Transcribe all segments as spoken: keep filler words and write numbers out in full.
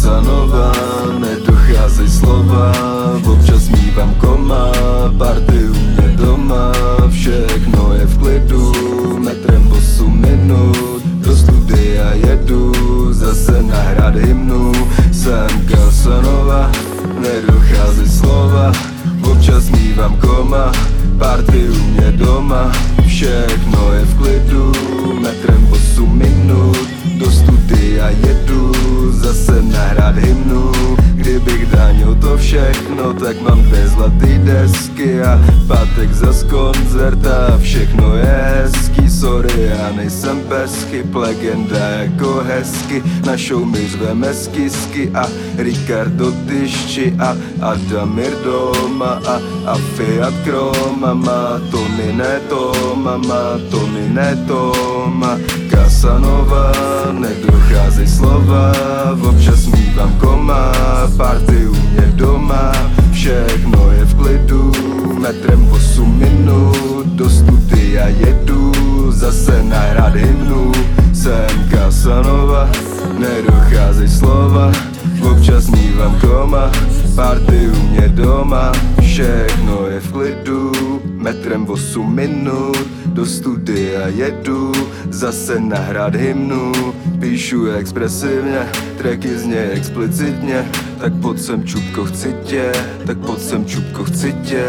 Casanova, nedocházej slova, občas mívám koma, party u mě doma, všechno je v klidu, metrem osm minut, do studia jedu, zase nahrát hymnu, jsem Casanova, nedocházej slova, občas mívám koma, party u mě doma, všechno je v klidu, metrem osm minut, do studia jedu, zase nahrát hymnu. Kdybych danil to všechno, tak mám dvě zlatý desky a pátek zas koncert a všechno je hezký. Sorry, já nejsem bez chyb, legenda jako hezky, na show mi řveme skisky a Ricardo Tyšči a Adamir doma a, a Fiat Kroma, má Tony ne Toma, má Tony ne Toma. Casanova, nedocházej slova, občas mívám koma, party u mě doma, všechno je v klidu, metrem osm minut, do studia jedu, zase nahrát hymnu, jsem Casanova, nedocházej slova, občas mívám koma, party u mě doma, všechno je v klidu, metrem osm minut, do studia jedu, zase nahrát hymnu, píšu expresivně, tracky zně explicitně, tak pojď sem čupko chci tě, tak pojď sem čupko chci tě.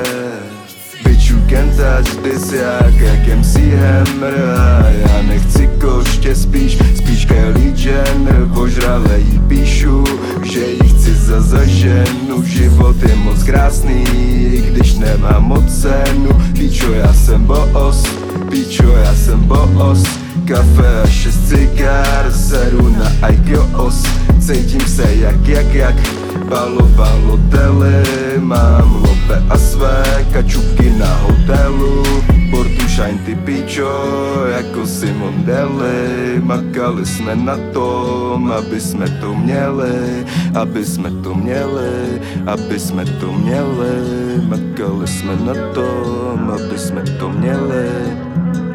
Bitch you can touch this jak, jak em cé Hammer a já nechci koště, spíš, spíš Kylie Jenner, požrale jí píšu, že jí chci za zaženu, život je moc krásný, i když nemám moc cenu, píčo já jsem boss, píčo já jsem boss, kafe a šest cigár, seru na Aikios, cítím se jak, jak, jak, balo, balo, tele, mám lope a své kačupky na hotelu, portu shine ty píčo, jako Simon Deli, makali jsme na tom, aby jsme to měli, aby jsme to měli, aby jsme to měli, makali jsme na tom, aby jsme to měli.